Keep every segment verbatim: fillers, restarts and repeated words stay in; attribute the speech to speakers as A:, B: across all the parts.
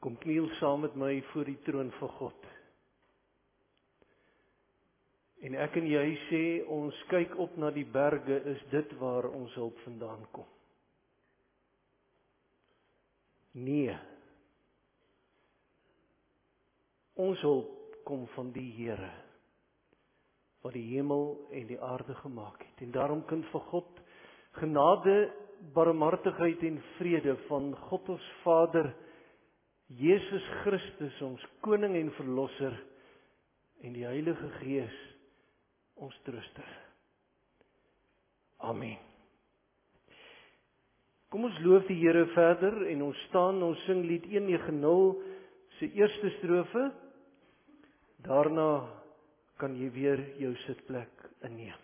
A: Kom kniel saam met my voor die troon van God. En ek en jy sê, ons kyk op na die berge, is dit waar ons hulp vandaan kom? Nee. Ons hulp kom van die Here, wat die hemel en die aarde gemaak het. En daarom kind van God, genade, barmhartigheid en vrede van God ons Vader, Jesus Christus, ons Koning en Verlosser, en die Heilige Gees, ons trooster. Amen. Kom ons loof die Here verder, en ons staan, ons sing lied een negentig, sy eerste strofe. Daarna kan jy weer jou sitplek inneem.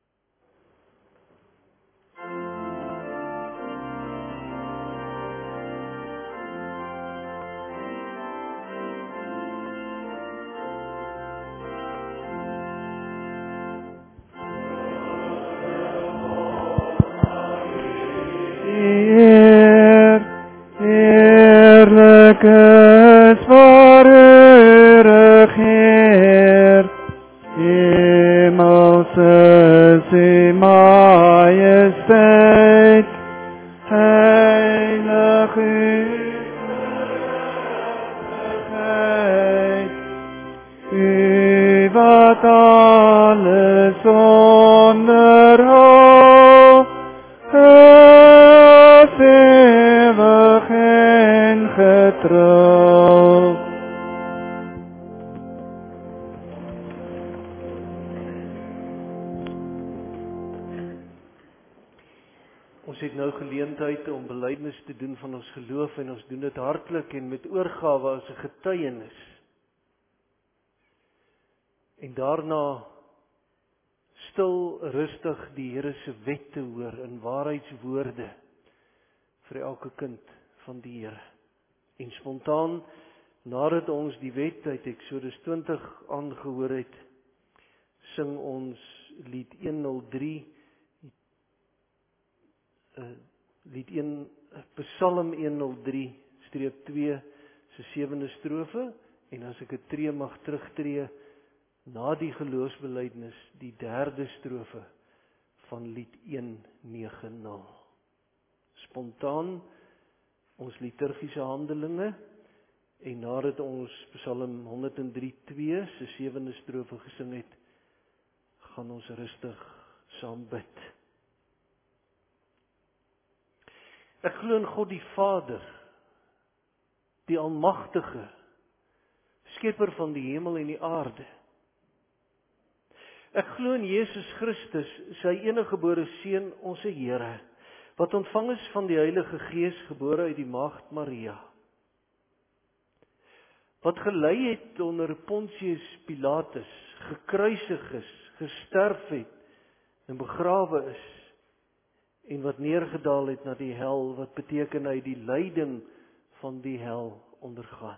A: Ons het nou geleentheid om belydenis te doen van ons geloof, en ons doen dit hartlik en met oorgawe as 'n getuienis. En daarna stil rustig die Here se wet te hoor in waarheidswoorde vir elke kind van die Here. En spontaan, nadat ons die wet uit Eksodus twintig aangehoor het, sing ons lied honderdrie, uh, lied een, Psalm honderdrie, streep twee, se sewende strofe, en as ek 'n tree mag terugtree, na die geloofsbelydenis, die derde strofe van lied een negentig. Spontaan, ons liturgiese handelinge, en nadat ons Psalm honderdrie twee, se sewende strofe gesing het, gaan ons rustig saam bid. Ek glo in God die Vader, die Almagtige, Skepper van die hemel en die aarde. Ek glo in Jesus Christus, sy eniggebore Seun, ons Here, wat ontvang is van die Heilige Gees, gebore uit die maagd Maria, wat gelei het onder Pontius Pilatus, gekruisig is, gesterf het en begrawe is, en wat neergedaal het na die hel, wat beteken hy die lyding van die hel ondergaan.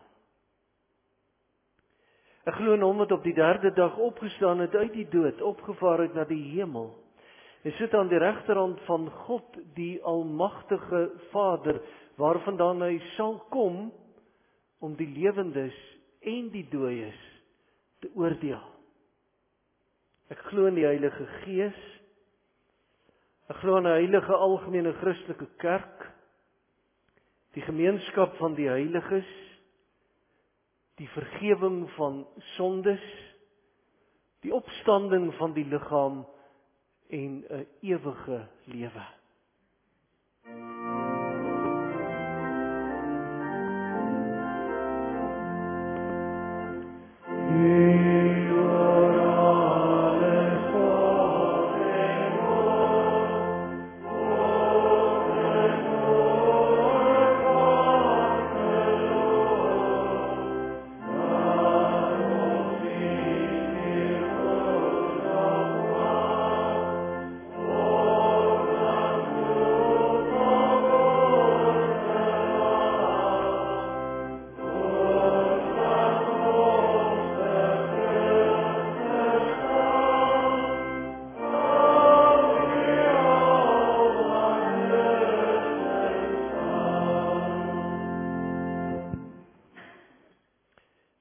A: Ek glo in hom wat op die derde dag opgestaan het uit die dood, opgevaar het na die hemel, en sit aan die regterhand van God, die Almagtige Vader, waarvandaan hy sal kom, om die lewendes en die dooies te oordeel. Ek glo in die Heilige Gees, ek glo in 'n heilige algemene Christelike kerk, die gemeenskap van die heiliges, die vergewing van sondes, die opstanding van die liggaam en 'n ewige lewe.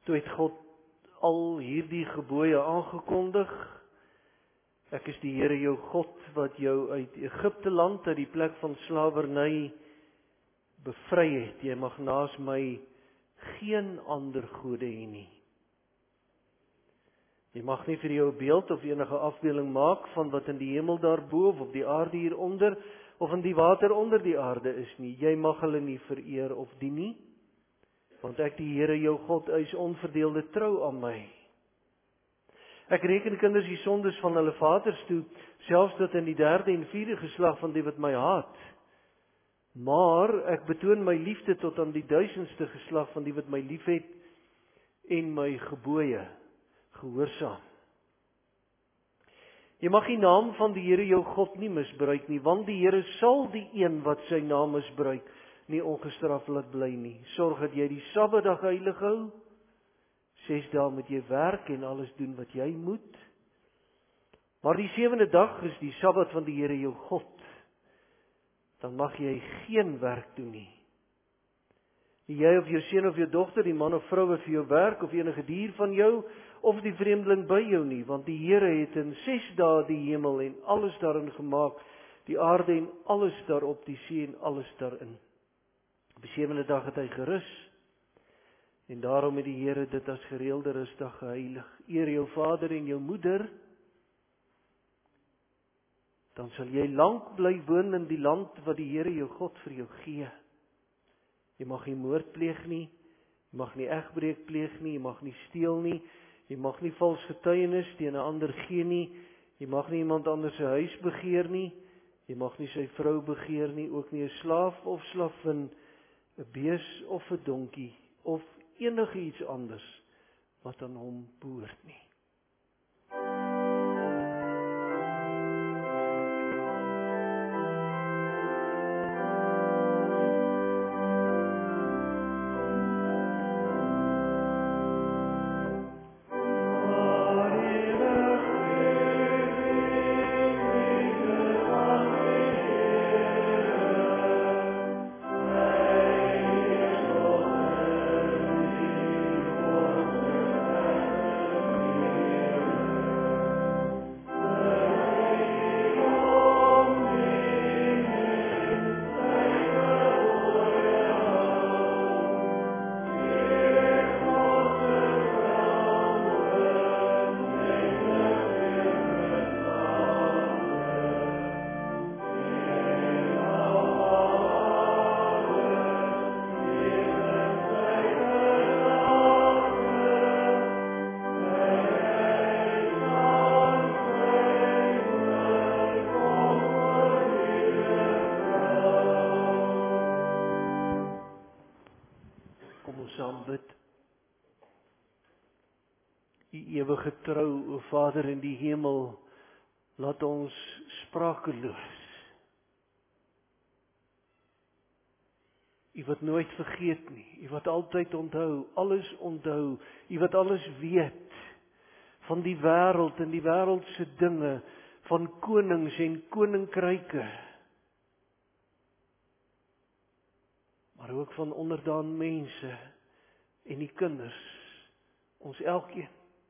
A: Toe het God al hierdie gebooie aangekondig. Ek is die Here jou God wat jou uit Egipte land, uit die plek van slawerny bevry het. Jy mag naas my geen ander gode hê nie. Jy mag nie vir jou 'n beeld of enige afbeelding maak van wat in die hemel daarbo of op die aarde hieronder of in die water onder die aarde is nie. Jy mag hulle nie vereer of dien nie, want ek die Here jou God eis onverdeelde trou aan my. Ek reken kinders die sondes van hulle vaders toe, selfs tot in die derde en vierde geslag van die wat my haat. Maar ek betoon my liefde tot aan die duisendste geslag van die wat my liefhet en my gebooie gehoorsaam. Jy mag die naam van die Here jou God nie misbruik nie, want die Here sal die een wat sy naam misbruik nie ongestraf laat bly nie. Sorg dat jy die Sabbatdag heilig hou. Ses dae moet jy werk en alles doen wat jy moet. Maar die sewende dag is die Sabbat van die Here jou God. Dan mag jy geen werk doen nie. Nie jy of jou seun of jou dogter, die man of vrou wat vir jou werk, of enige dier van jou, of die vreemdeling by jou nie, want die Here het in ses dae die hemel en alles daarin gemaak, die aarde en alles daarop, die see en alles daarin. Op die sewende dag het hy gerus, en daarom het die Here dit as gereelde rusdag geheilig. Eer jou vader en jou moeder, dan sal jy lank bly woon in die land wat die Here jou God vir jou gee. Jy mag nie moord pleeg nie, jy mag nie egbreek pleeg nie, jy mag nie steel nie, jy mag nie vals getuienis teen 'n ander gee nie, jy mag nie iemand anders se huis begeer nie, jy mag nie sy vrou begeer nie, ook nie 'n slaaf of slavin, 'n bees of 'n donkie, of enige iets anders wat aan hom behoort nie. Ewige trou, o Vader in die hemel, laat ons sprakeloos. U wat nooit vergeet nie, U wat altyd onthou, alles onthou, U wat alles weet, van die wêreld en die wêreldse dinge, van konings en koninkryke, maar ook van onderdaan mense en die kinders, ons elkeen.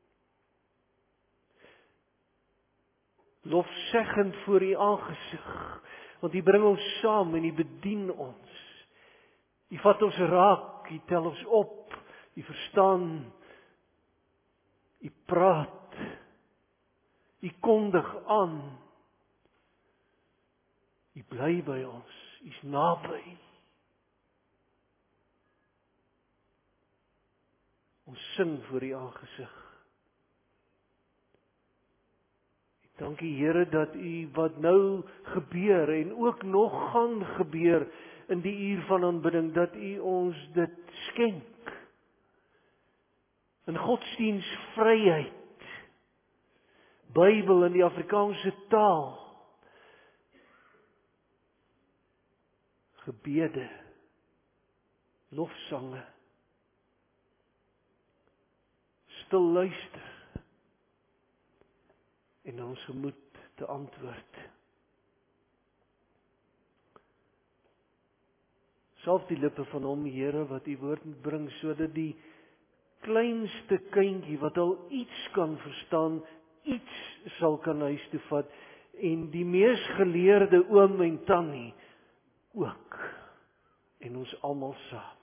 A: Lofzeggend voor U aangesig, want U bring ons saam en U bedien ons. U vat ons raak, U tel ons op, U verstaan, U praat, U kondig aan. U bly by ons, U is naby. Ons sing voor U aangesig. Dankie Here dat U wat nou gebeur en ook nog gaan gebeur in die uur van aanbidding, dat U ons dit skenk. In godsdienstvryheid, Bybel in die Afrikaanse taal, gebede, lofsange, stil luister, en ons gemoed te antwoord. Salf die lippe van hom, Here, wat U woord moet bring, sodat die kleinste kindjie wat al iets kan verstaan, iets sal kan huis toe vat, en die mees geleerde oom en tannie ook, en ons almal saam.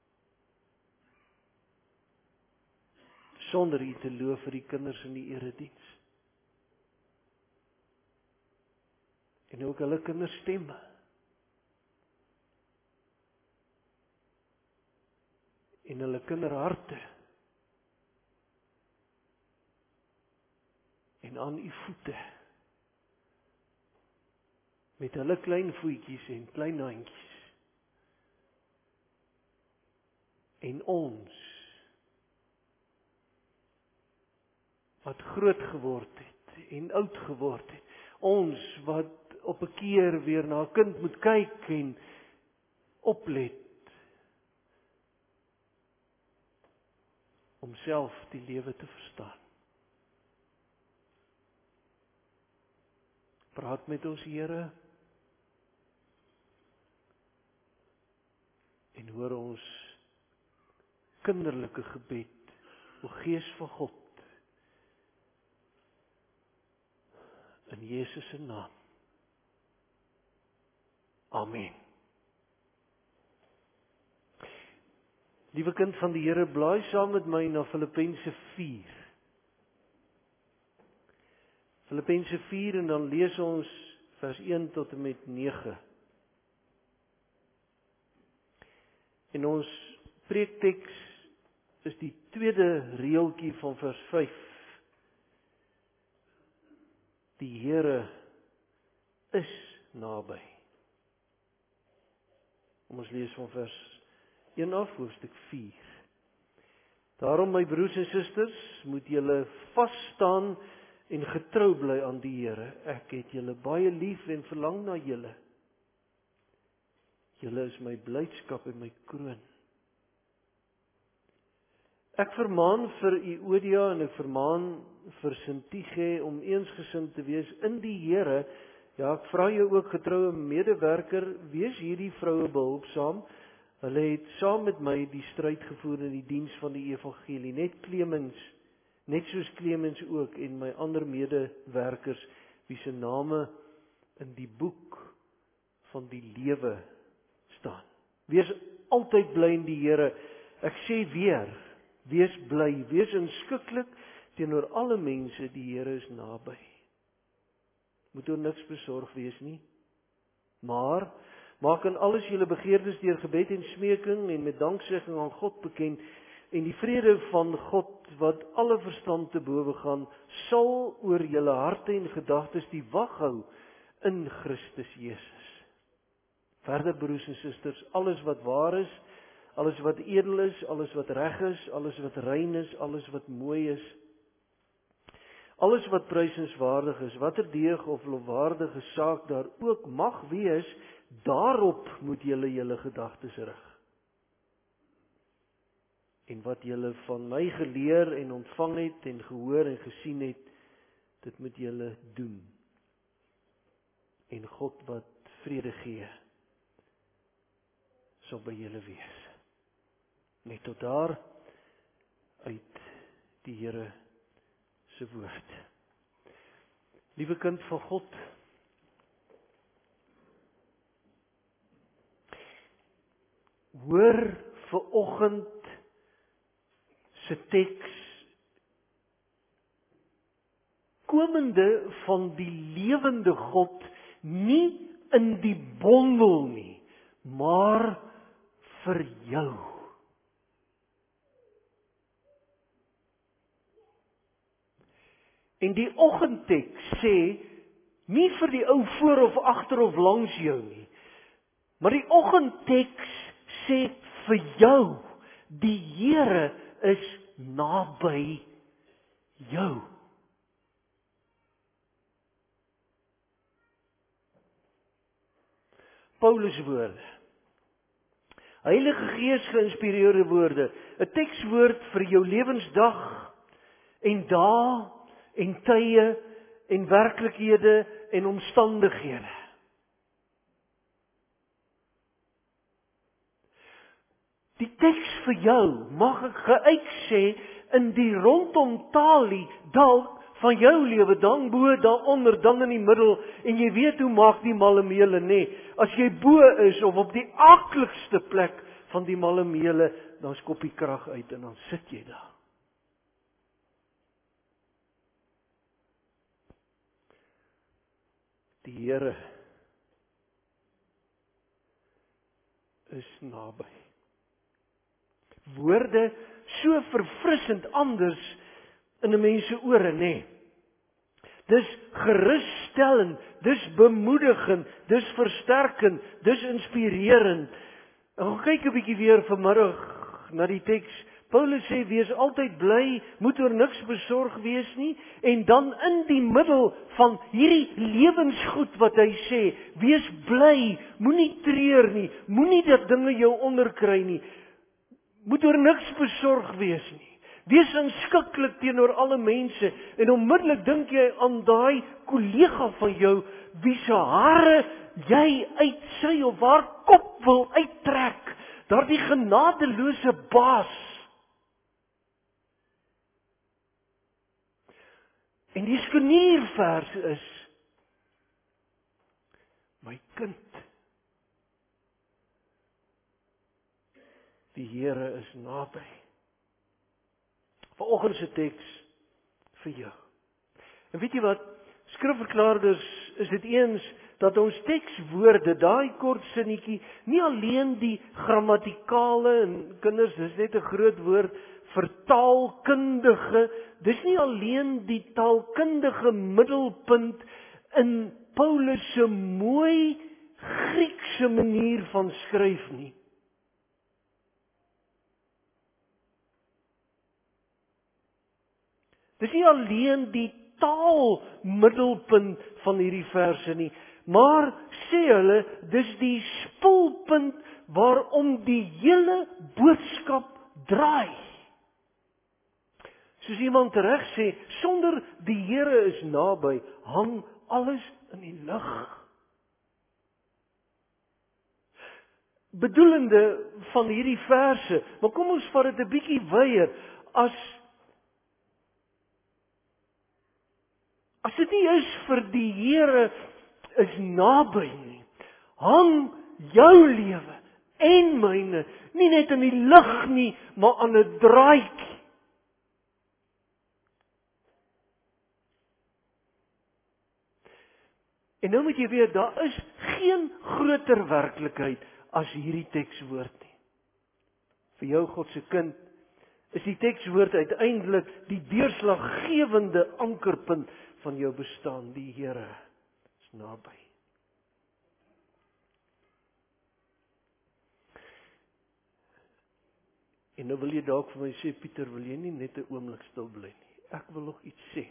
A: Sonder U te loof vir die kinders in die erediens. En ook hulle kinderstemme. En hulle kinderharte. En aan U voete. Met hulle klein voetjies en klein handjies. En ons, wat groot geword het en oud geword het. Ons wat op 'n keer weer na 'n kind moet kyk en oplet. Om self die lewe te verstaan. Praat met ons Here. En hoor ons kinderlike gebed, o Gees van God. In Jesus se naam. Amen. Liewe kind van die Here, blaai saam met my na Filippense vier. Filippense vier en dan lees ons vers een tot en met nege. En ons preekteks is die tweede reeltjie van vers vyf. Die Here is naby. Kom ons lees van vers een af, hoofstuk vier. Daarom, my broers en susters, moet julle vas staan en getrou bly aan die Here. Ek het julle baie lief en verlang na julle. Julle is my blydskap en my kroon. Ek vermaan vir Euodia en ek vermaan vir Sintige om eensgesind te wees in die Here. Ja, ek vra jou ook, getroue medewerker, wees hierdie vroue behulpsaam. Hulle het saam met my die stryd gevoer in die diens van die evangelie. Net Clemens, net soos Clemens ook en my ander medewerkers, wie se name in die boek van die lewe staan. Wees altyd bly in die Here. Ek sê weer, wees bly, wees inskikkelik teenoor alle mense, die Here is naby. Moet oor niks besorg wees nie. Maar maak in alles julle begeertes deur gebed en smeking en met danksegging aan God bekend, en die vrede van God wat alle verstand te bowe gaan, sal oor julle harte en gedagtes die wag hou in Christus Jesus. Verder, broers en susters, alles wat waar is, alles wat edel is, alles wat reg is, alles wat rein is, alles wat mooi is, alles wat prysenswaardig is, watter deeg of lofwaardige saak daar ook mag wees, daarop moet julle julle gedagtes rig. En wat julle van my geleer en ontvang het en gehoor en gesien het, dit moet julle doen. En God wat vrede gee, sal by julle wees. Net tot daar uit die Here se woord. Liewe kind van God, hoor vanoggend se teks komende van die lewende God, nie in die bondel nie, maar vir jou. En die oggendteks sê, nie vir die ou voor of agter of langs jou nie, maar die oggendteks sê vir jou, die Here is naby jou. Paulus woorde, Heilige Gees geïnspireerde woorde, 'n tekswoord vir jou lewensdag en dae en tye en werklikhede en omstandighede. Die teks vir jou mag ek geuit sê in die rondom talie dalk van jou lewe, dan bo, dan onder, dan in die middel, en jy weet hoe maak die malemele, nê? As jy bo is of op die akligste plek van die malemele, dan skop die krag uit en dan sit jy daar. Die Here is naby. Woorde so verfrissend anders in 'n mens se ore, nê? Dis gerusstellend, dis bemoedigend, dis versterkend, dis inspirerend. En gaan kyk 'n bietjie weer vanmiddag na die teks. Paulus sê, wees altyd bly, moet oor niks besorg wees nie, en dan in die middel van hierdie lewensgoed wat hy sê, wees bly, moenie treur nie, moenie dat dinge jou onderkry nie, moet oor niks besorg wees nie. Wees inskikkelik teenoor alle mense, en onmiddellik dink jy aan daai kollega van jou, wie se hare jy uit sy of haar kop wil uittrek, daardie genadeloose baas. En die skeniervers is, my kind, die Here is naby. Vanoggend se teks vir jou. En weet jy wat, skrifverklaarders is dit eens dat ons tekswoorde, daai kort sinnetjie, nie alleen die grammatikale, en kinders, dis net 'n groot woord, vertaalkundige, dis nie alleen die taalkundige middelpunt in Paulus se mooi Griekse manier van skryf nie. Dis nie alleen die taalmiddelpunt van hierdie verse nie, maar sê hulle, dis die spulpunt waarom die hele boodskap draai. Soos iemand reg sê, sonder die Here is naby, hang alles in die lug. Bedoelende van hierdie verse, maar kom ons vat dit 'n bietjie wyer, as As dit nie is vir die Here is naby nie, hang jou lewe en myne nie net in die lug nie, maar aan 'n draadjie. En nou moet jy weet, daar is geen groter werklikheid as hierdie tekswoord nie. Vir jou God se kind is die tekswoord uiteindelik die deurslaggewende ankerpunt van jou bestaan. Die Here is naby. En nou wil jy dalk vir my sê, Pieter, wil jy nie net 'n oomblik stil bly nie? Ek wil nog iets sê.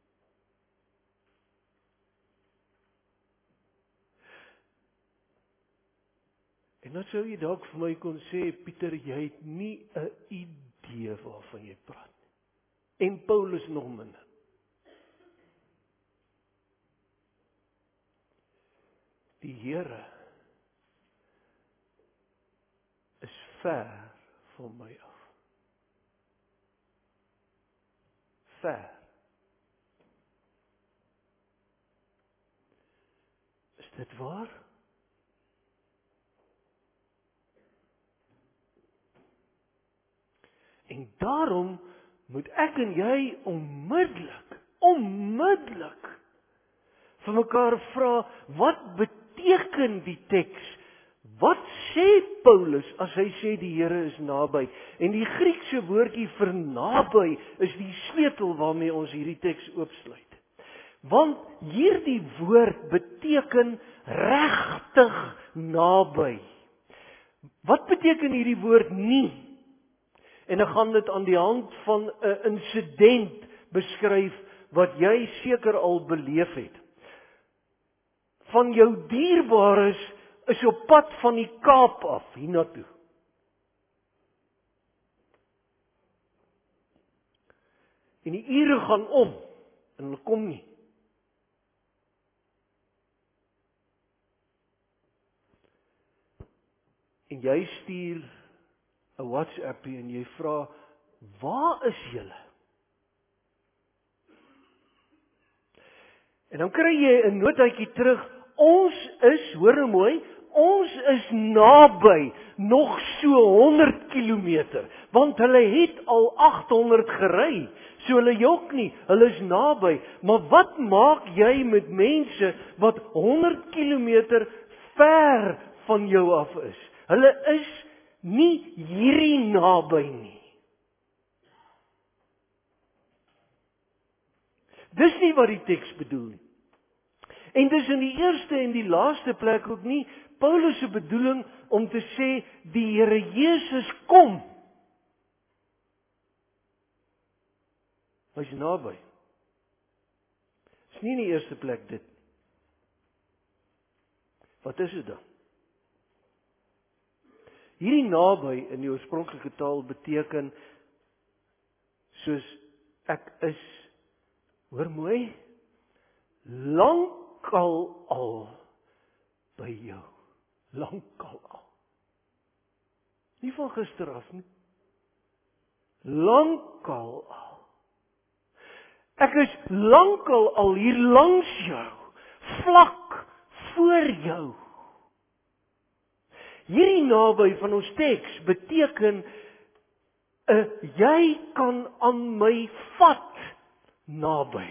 A: En dan sou jy dalk vir my kon sê, Pieter, jy het nie 'n idee waarvan jy praat nie. En Paulus nog minder. Die Here is ver van my af. Ver. Is dit waar? En daarom moet ek en jy onmiddellik, onmiddellik vir mekaar vra, wat beteken die teks? Wat sê Paulus as hy sê die Here is naby? En die Griekse woordjie vir naby is die sleutel waarmee ons hierdie teks oopsluit. Want hierdie woord beteken regtig naby. Wat beteken hierdie woord nie? En dan gaan dit aan die hand van 'n insident beskryf wat jy seker al beleef het. Van jou dierbares is op pad van die Kaap af hiernatoe. En die ure gaan om en hulle kom nie. En jy stuur 'n WhatsAppie en jy vra, waar is julle? En dan kry jy 'n notaatjie terug, ons is, hoor nou mooi, ons is naby, nog so honderd kilometer, want hulle het al agthonderd gery, so hulle jok nie, hulle is naby, maar wat maak jy met mense wat honderd kilometer ver van jou af is? Hulle is nie hierdie naby nie. Dis nie wat die teks bedoel nie. En dis in die eerste en die laaste plek ook nie Paulus se bedoeling om te sê die Here Jesus kom. Hy's naby. Dis nie in die eerste plek dit. Wat is dit dan? Hierdie naby in die oorspronklike taal beteken soos ek is, hoor mooi, lankal al by jou. Lankal al. Nie van gister af nie. Lankal al. Ek is lankal al hier langs jou, vlak voor jou. Hierdie naby van ons teks beteken uh, jy kan aan my vat naby.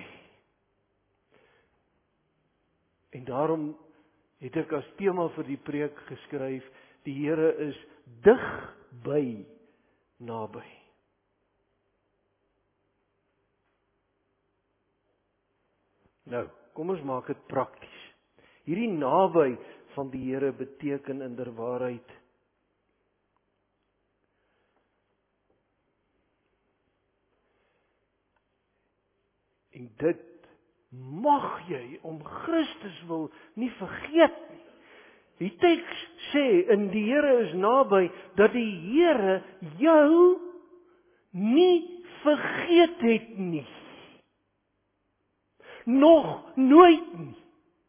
A: En daarom het ek as tema vir die preek geskryf, die Here is digby naby. Nou, kom ons maak dit prakties. Hierdie naby van die Here beteken inderwaarheid en dit mag jy om Christus wil nie vergeet nie. Die teks sê in die Here is naby dat die Here jou nie vergeet het nie. Nog nooit nie.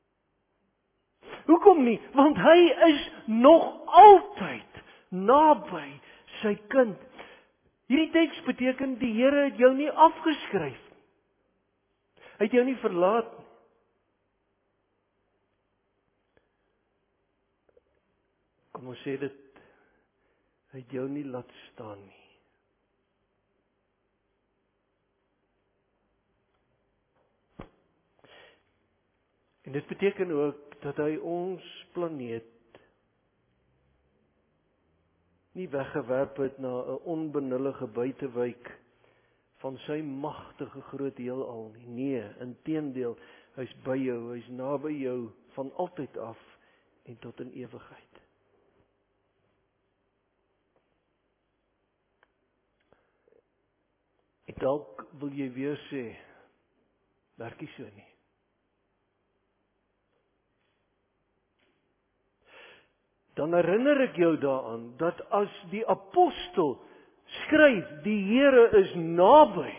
A: Hoekom nie? Want hy is nog altyd naby sy kind. Hierdie teks beteken die Here het jou nie afgeskryf. Hy het jou nie verlaat nie. Kom ons sê dit, hy het jou nie laat staan nie. En dit beteken ook dat hy ons planeet nie weggewerp het na 'n onbenullige buitewyk van sy magtige groot heelal nie. Nee, inteendeel, hy's by jou, hy's naby jou van altyd af en tot in ewigheid. En dalk wil jy weer sê, werk nie so nie. Dan herinner ek jou daaraan dat as die apostel skryf, die Here is naby,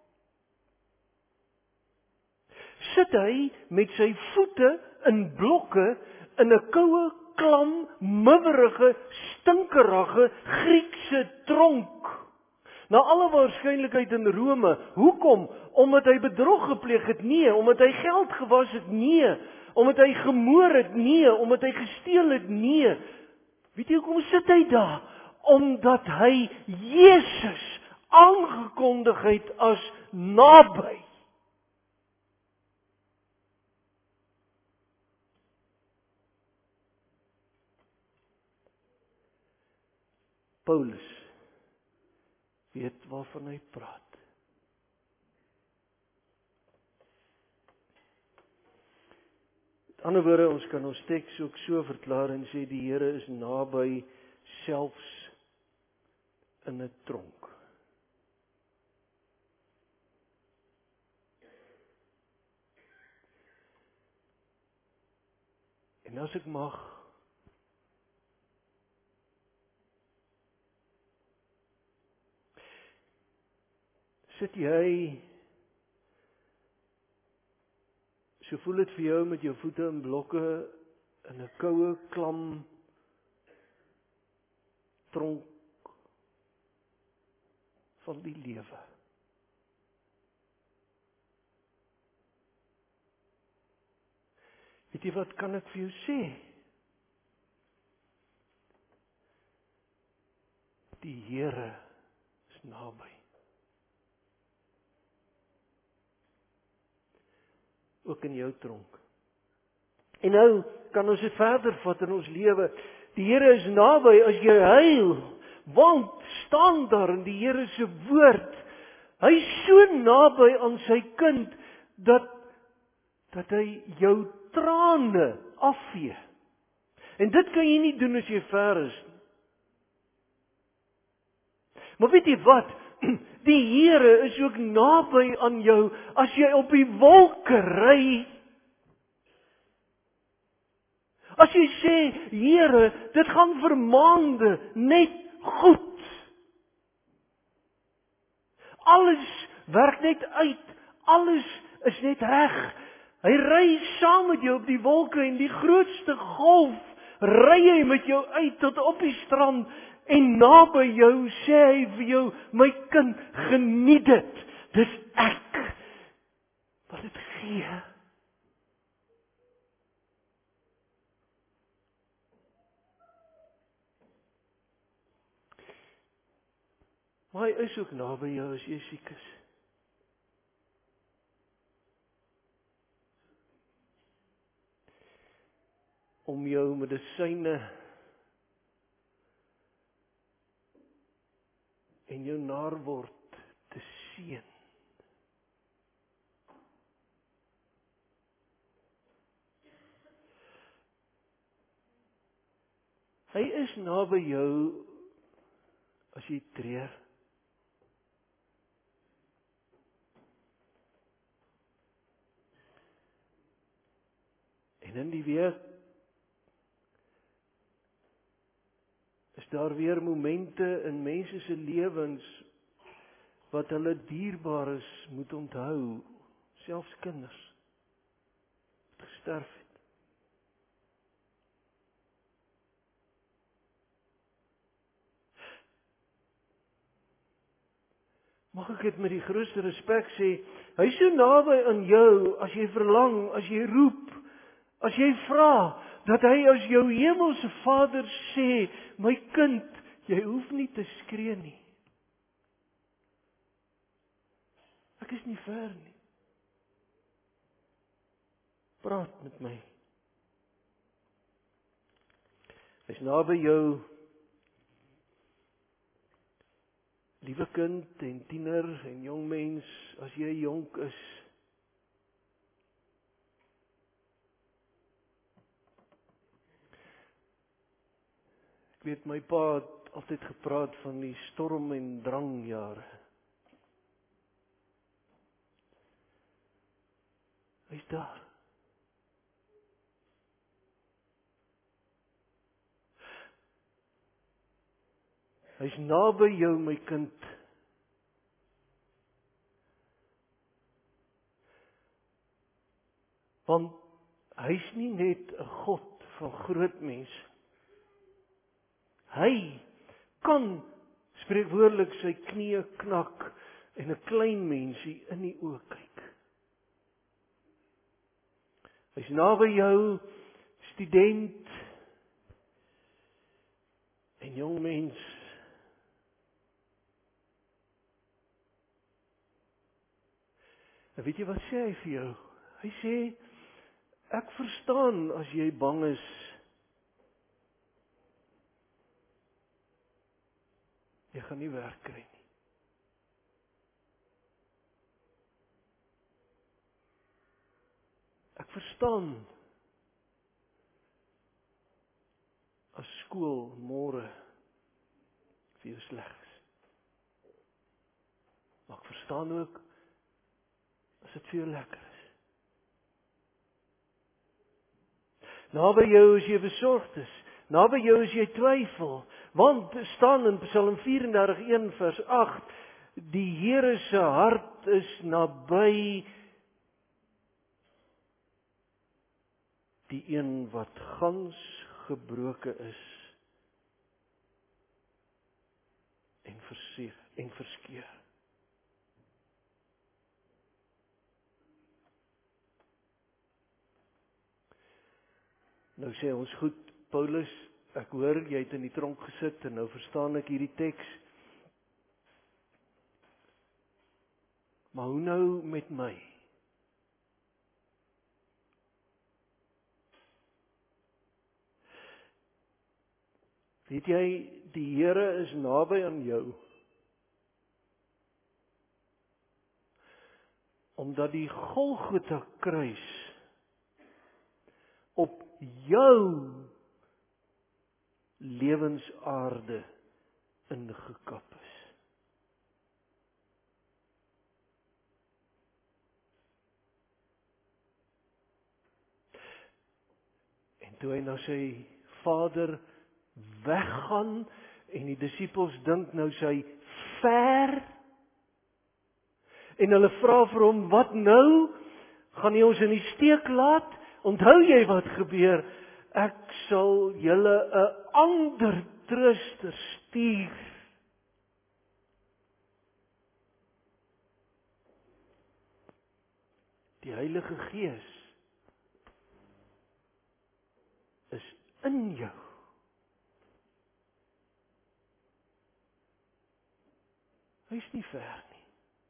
A: sit hy met sy voete in blokke in 'n koue, klam, miwerige, stinkerige Griekse tronk. Na alle waarskynlikheid in Rome. Hoekom? Omdat hy bedrog gepleeg het? Nee. Omdat hy geld gewas het? Nee. Omdat hy gemoor het? Nee. Omdat hy gesteel het? Nee. Weet jy hoekom sit hy daar? Omdat hy Jesus aangekondig het as naby. Paulus weet waarvan hy praat. Met ander woorde, ons kan ons teks ook so verklaar en sê die Here is naby selfs in 'n tronk. En as ek mag sit jy, so voel dit vir jou met jou voete in blokke in 'n koue, klam tronk van die lewe. Weet jy wat kan ek vir jou sê? Die Here is naby. Ook in jou tronk. En nou kan ons dit verder vat in ons lewe. Die Here is naby as jy huil, want staan daar in die Here se woord. Hy is so naby aan sy kind dat dat hy jou trane afvee. En dit kan jy nie doen as jy ver is nie. Maar weet jy wat? Die Here is ook naby aan jou as jy op die wolke ry. As jy sê, Here, dit gaan vir maande net goed. Alles werk net uit. Alles is net reg. Hy ry saam met jou op die wolke en die grootste golf ry hy met jou uit tot op die strand en naby jou sê hy vir jou, my kind, geniet dit. Dis ek wat dit gee. Maar hy is ook naby jou as jy siek is. Om jou medisyne en jou naarword te seën. Hy is naby jou as jy treur. En in die week is daar weer momente in mense se lewens wat hulle dierbares moet onthou, selfs kinders wat gesterf het. Mag ek dit met die grootste respek sê, hy is so naby aan jou as jy verlang, as jy roep, as jy vra, dat hy as jou hemelse Vader sê, my kind, jy hoef nie te skree nie. Ek is nie ver nie. Praat met my. Hy is naby jou, liewe kind en tiener en jong mens, as jy jonk is. Ek weet, my pa het altyd gepraat van die storm en drangjare. Hy is daar. Hy is naby jou, my kind. Want hy is nie net 'n God van groot mense. Hy kan spreekwoordelik sy knieë knak en 'n klein mensie in die oë kyk. Hy is naby jou, student en jong mens. En weet jy wat sê hy vir jou? Hy sê, ek verstaan as jy bang is. Jy gaan nie werk kry nie. Ek verstaan as skool môre vir jou sleg is. Maar ek verstaan ook as dit vir jou lekker is. Naby jou as jy besorgd is, naby jou as jy twyfel, want staan in Psalm vyf en dertig een vers agt, die Here se hart is naby die een wat gans gebroken is en verseer en verskeur. Nou sê ons goed, Paulus, ek hoor jy het in die tronk gesit en nou verstaan ek hierdie teks. Maar hoe nou met my? Weet jy, die Here is naby aan jou. Omdat die Golgotha kruis op jou lewensaarde ingekap is. En toe hy na sy Vader weggaan en die disippels dink nou sy ver en hulle vra vir hom, wat nou? Gaan hy ons in die steek laat? Onthou jy wat gebeur? Ek sal julle 'n ander trooster stuur. Die Heilige Gees is in jou. Hy is nie ver nie.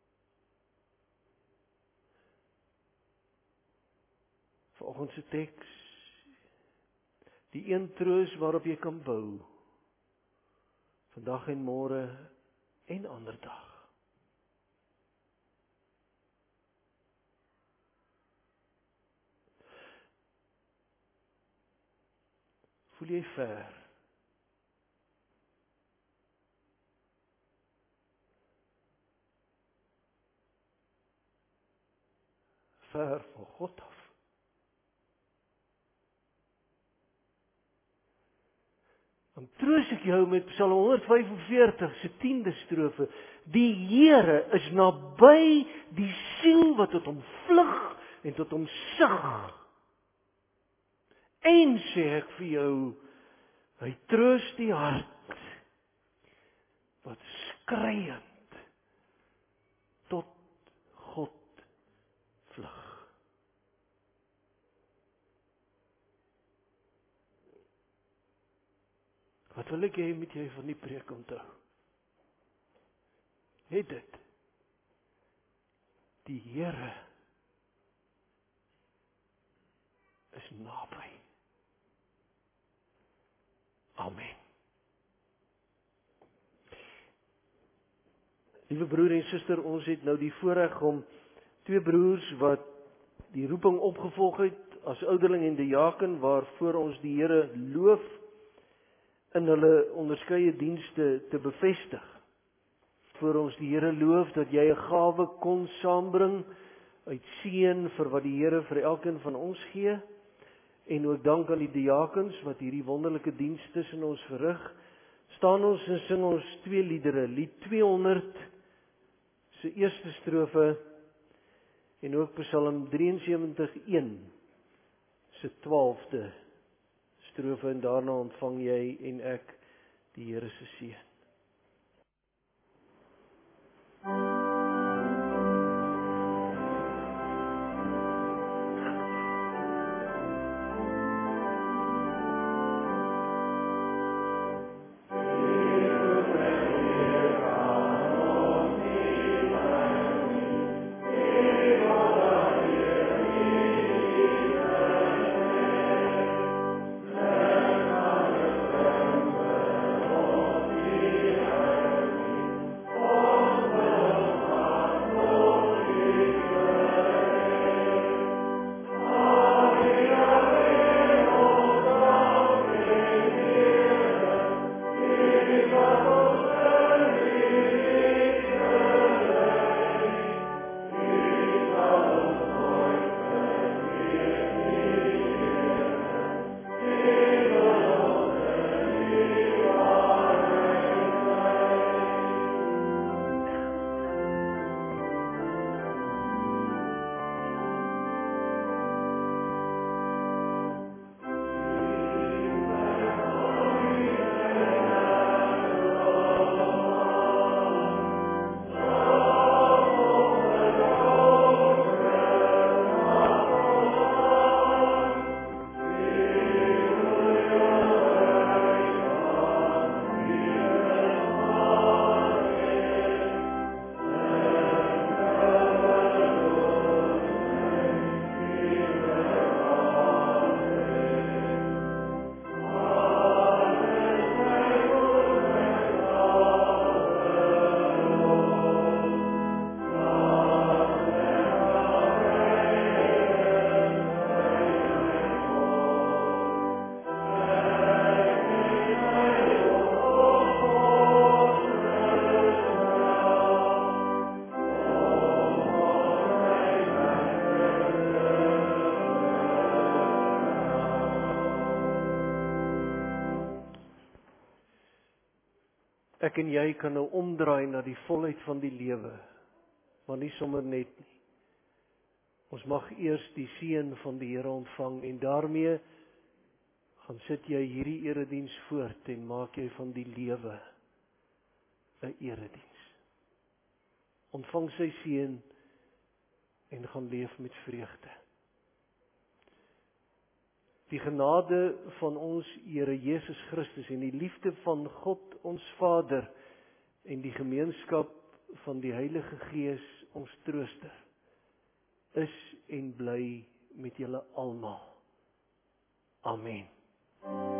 A: Vanoggend se teks, die een troos waarop jy kan bou, vandag en môre en ander dag. Voel jy ver? Ver van God af. Dan troos ek jou met Psalm honderd vyfenveertig se tiende strofe. Die Here is naby die siel wat tot hom vlug en tot hom sug. En sê ek vir jou, hy troos die hart wat skreiend tot God vlug. Wat wil ek hê met jy van die preek onthou? Het dit. Die Here is naby. Amen. Liewe broer en suster, ons het nou die voorreg om twee broers wat die roeping opgevolg het as ouderling en diaken, waarvoor ons die Here loof, in hulle onderskeie dienste te bevestig. Voor ons die Here loof dat jy 'n gawe kon saambring uit seën vir wat die Here vir elkeen van ons gee, en ook dank aan die diakens wat hierdie wonderlike diens tussen ons verrig. Staan ons en sing ons twee liedere, lied tweehonderd se eerste strofe en ook Psalm drieënsewentig een se twaalfde strofe, en daarna ontvang jy en ek die Here se seën.
B: Amen.
A: ek en jy kan nou omdraai na die volheid van die lewe, maar nie sommer net nie. Ons mag eers die seën van die Here ontvang en daarmee gaan sit jy hierdie erediens voort en maak jy van die lewe 'n erediens. Ontvang sy seën en gaan leef met vreugde. Die genade van ons Here Jesus Christus en die liefde van God ons Vader en die gemeenskap van die Heilige Gees ons trooster is en bly met julle almal. Amen.